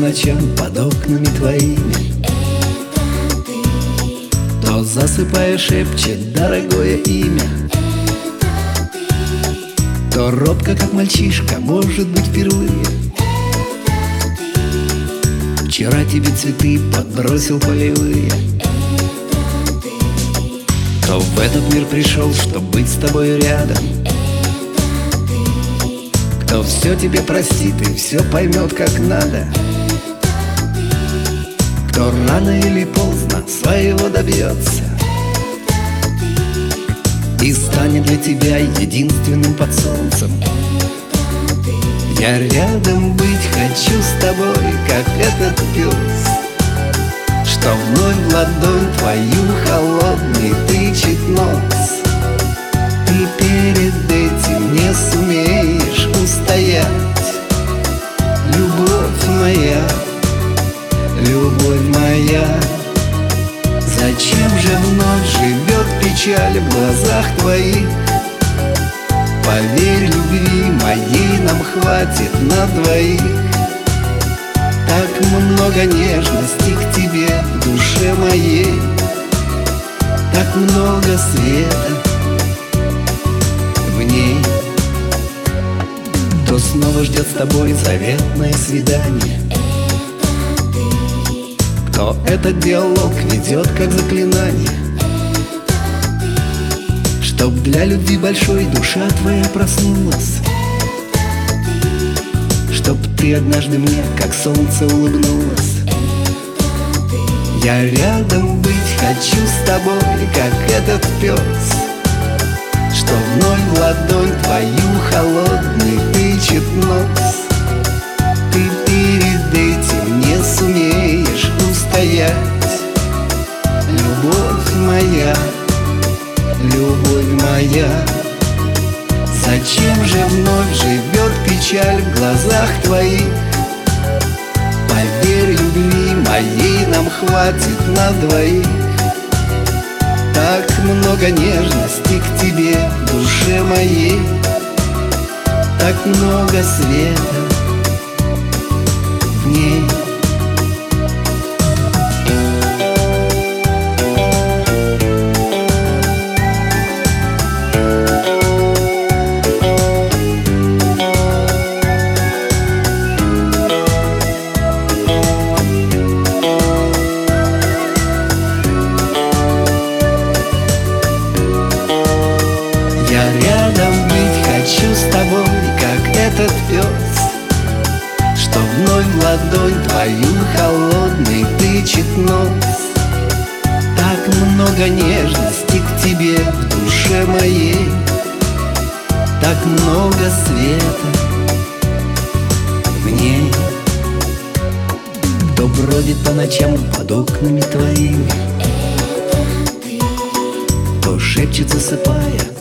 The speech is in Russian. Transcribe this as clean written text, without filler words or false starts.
ночам под окнами твоими. То засыпая шепчет дорогое имя, то робко, как мальчишка, может быть, впервые. Вчера тебе цветы подбросил полевые, кто в этот мир пришел, чтоб быть с тобой рядом, кто все тебе простит и все поймет как надо, кто рано или поздно своего добьется и станет для тебя единственным под солнцем. Я рядом быть хочу с тобой, как этот пес, что вновь в ладонь твою холодный тычет нос. Ты перед этим не сумеешь устоять, любовь моя, любовь моя. Зачем же вновь живет печаль в глазах твоих? Поверь, любви моей нам хватит на двоих. Так много нежности к тебе в душе моей, так много света в ней. Кто снова ждет с тобой заветное свидание, кто этот диалог ведет как заклинание, чтоб для любви большой душа твоя проснулась, чтоб ты однажды мне как солнце улыбнулась. Я рядом быть хочу с тобой, как этот пес, что вновь в ладонь твою холодный тычет нос. Ты перед этим не сумеешь устоять, любовь моя, любовь моя. Зачем же вновь живет печаль в глазах твоих? Поверь, любви моей нам хватит на двоих. Так много нежности к тебе в душе моей, так много света в ней. Я рядом быть хочу с тобой, как этот пес, что вновь в ладонь твою холодный тычет нос. Так много нежности к тебе в душе моей, так много света в ней. Кто бродит по ночам под окнами твоими, кто шепчет, засыпая